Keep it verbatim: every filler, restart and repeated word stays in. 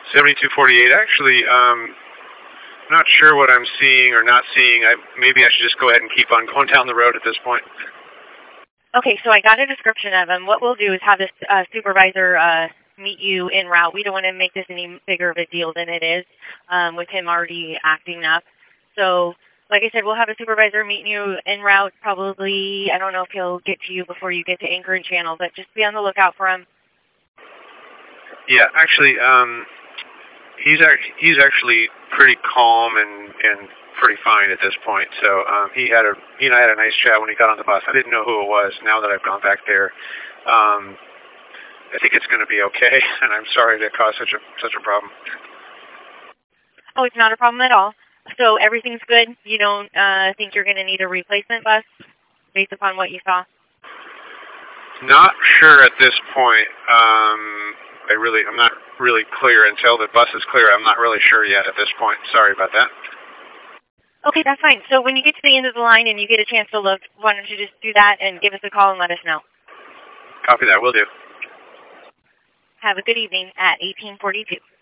seventy-two forty-eight. Actually, um, not sure what I'm seeing or not seeing. I, maybe I should just go ahead and keep on going down the road at this point. Okay, so I got a description of him. What we'll do is have this uh, supervisor uh, meet you en route. We don't want to make this any bigger of a deal than it is um, with him already acting up. So, like I said, we'll have a supervisor meet you en route probably. I don't know if he'll get to you before you get to Anchor and Channel, but just be on the lookout for him. Yeah, actually, um, he's ac- he's actually pretty calm and, and pretty fine at this point. So um, he had a he and I had a nice chat when he got on the bus. I didn't know who it was. Now that I've gone back there, um, I think it's going to be okay. And I'm sorry to cause such a such a problem. Oh, it's not a problem at all. So everything's good. You don't uh, think you're going to need a replacement bus based upon what you saw? Not sure at this point. Um, I really, I'm not really clear until the bus is clear. I'm not really sure yet at this point. Sorry about that. Okay, that's fine. So when you get to the end of the line and you get a chance to look, why don't you just do that and give us a call and let us know. Copy that. Will do. Have a good evening at eighteen forty-two.